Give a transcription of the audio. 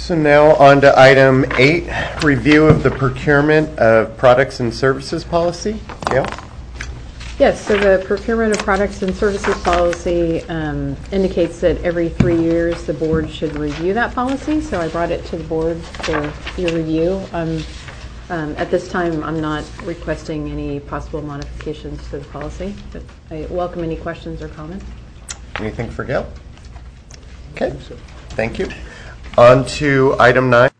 So now on to item 8, review of the procurement of products and services policy. Gail? Yes, so the procurement of products and services policy indicates that every 3 years the board should review that policy. So I brought it to the board for your review. At this time, I'm not requesting any possible modifications to the policy, but I welcome any questions or comments. Anything for Gail? Okay, thank you. On to item 9.